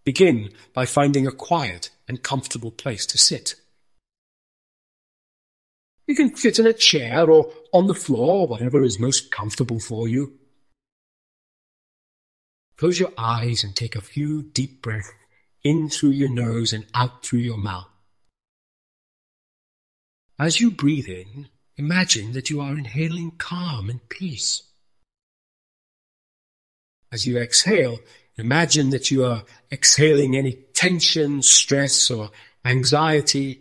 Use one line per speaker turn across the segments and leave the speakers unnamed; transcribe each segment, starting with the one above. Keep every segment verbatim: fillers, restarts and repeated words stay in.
Begin by finding a quiet and comfortable place to sit. You can sit in a chair or on the floor, whatever is most comfortable for you. Close your eyes and take a few deep breaths in through your nose and out through your mouth. As you breathe in, imagine that you are inhaling calm and peace. As you exhale, imagine that you are exhaling any tension, stress, or anxiety.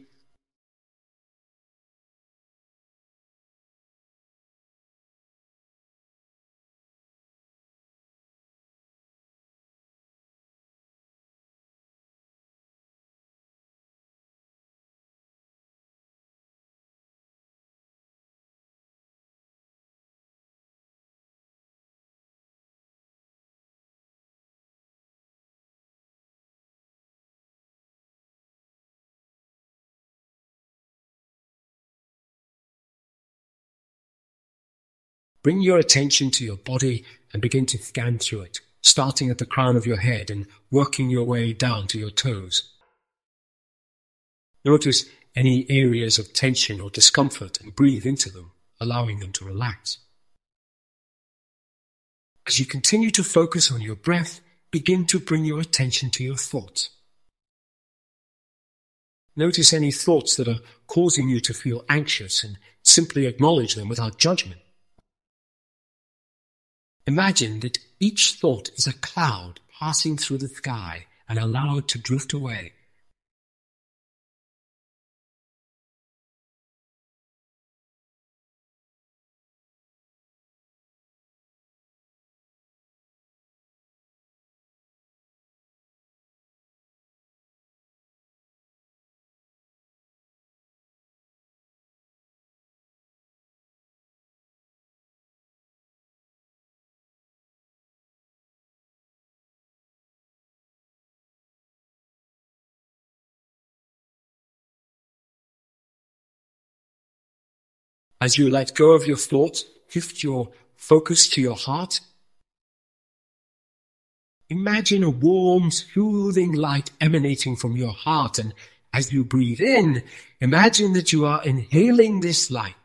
Bring your attention to your body and begin to scan through it, starting at the crown of your head and working your way down to your toes. Notice any areas of tension or discomfort and breathe into them, allowing them to relax. As you continue to focus on your breath, begin to bring your attention to your thoughts. Notice any thoughts that are causing you to feel anxious and simply acknowledge them without judgment. Imagine that each thought is a cloud passing through the sky and allow it to drift away. As you let go of your thoughts, shift your focus to your heart. Imagine a warm, soothing light emanating from your heart, and as you breathe in, imagine that you are inhaling this light.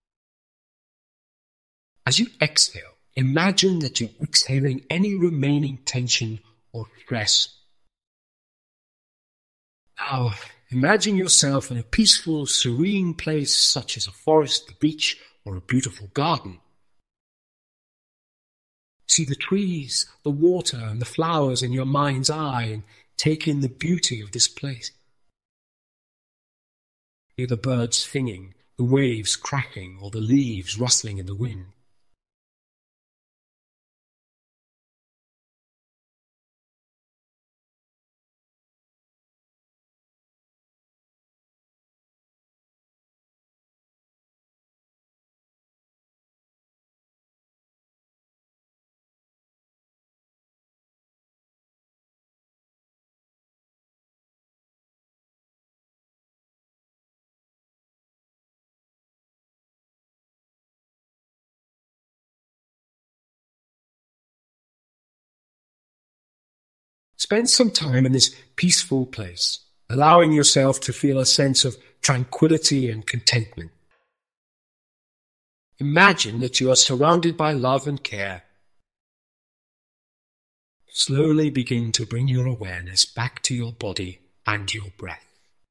As you exhale, imagine that you're exhaling any remaining tension or stress. Now, imagine yourself in a peaceful, serene place such as a forest, the beach, or a beautiful garden. See the trees, the water, and the flowers in your mind's eye, and take in the beauty of this place. Hear the birds singing, the waves crashing, or the leaves rustling in the wind. Spend some time in this peaceful place, allowing yourself to feel a sense of tranquility and contentment. Imagine that you are surrounded by love and care. Slowly begin to bring your awareness back to your body and your breath.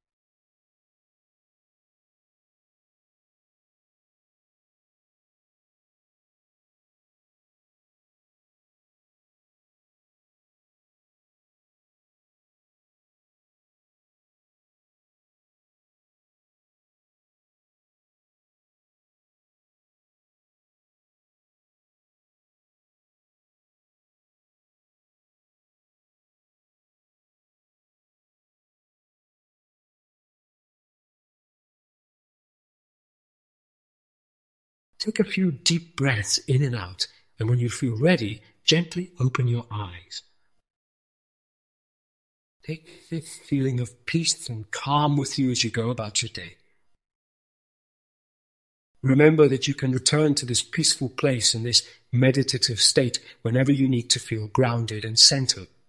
Take a few deep breaths in and out, and when you feel ready, gently open your eyes. Take this feeling of peace and calm with you as you go about your day. Remember that you can return to this peaceful place and this meditative state whenever you need to feel grounded and centered.